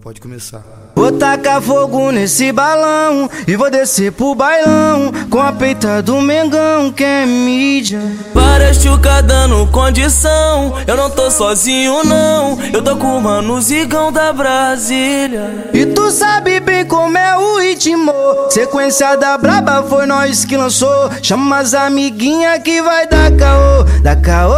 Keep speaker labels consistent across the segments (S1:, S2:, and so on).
S1: pode começar.
S2: Vou tacar fogo nesse balão e vou descer pro bailão com a peita do Mengão, que é mídia.
S3: Várias tchuca dando condição, eu não tô sozinho não, eu tô com o mano Zigão da Brasília.
S2: E tu sabe bem como é o ritmo, sequência da braba foi nós que lançou. Chama as amiguinha que vai dar caô, dá caô.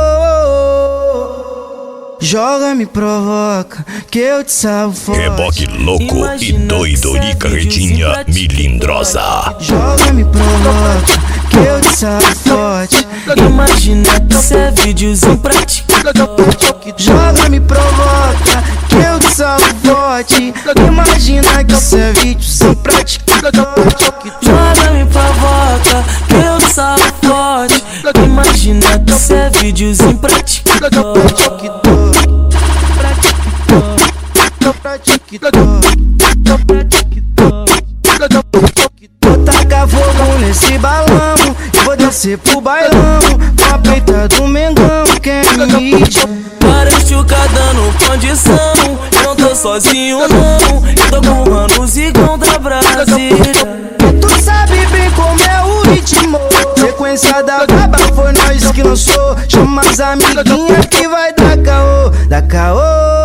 S2: Joga, me provoca, que eu te salvo forte.
S4: Reboque louco e doido de carretinha milindrosa.
S2: Joga, me provoca, que eu te salvo forte.
S3: Imagina que cê é videozinho pra ti.
S2: Joga, me provoca, que eu te salvo forte. Imagina que cê é videozinho pra ti.
S3: Joga, me provoca, que eu te salvo forte. Imagina que cê é videozinho pra ti.
S2: Vou tacar fogo nesse balão e vou descer pro bailão com a peita do Mengão, que é mídia.
S3: Várias tchuca dando condição, eu não tô sozinho não, eu tô com o mano Zigão da Brasília.
S2: Tu sabe bem como é o ritmo, sequência da braba foi nós que lançou. Chama as amiguinha que vai dar caô, dá caô.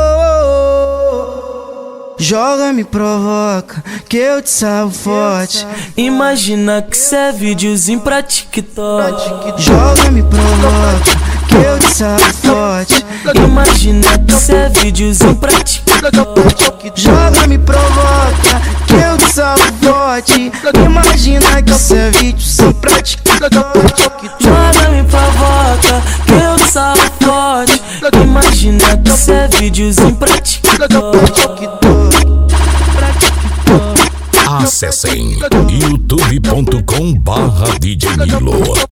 S2: Joga, me provoca, que eu te salvo forte.
S3: Imagina que cê é videozinho pra TikTok.
S2: Joga, me provoca, que eu te salvo forte.
S3: Imagina que cê é videozinho pra TikTok.
S2: Joga, me provoca, que eu te salvo forte. Imagina que cê é videozinho pra TikTok.
S3: Joga, me provoca, que eu te salvo forte. Imagina que cê é videozinho pra TikTok.
S4: Acessem youtube.com/DJ Nilo.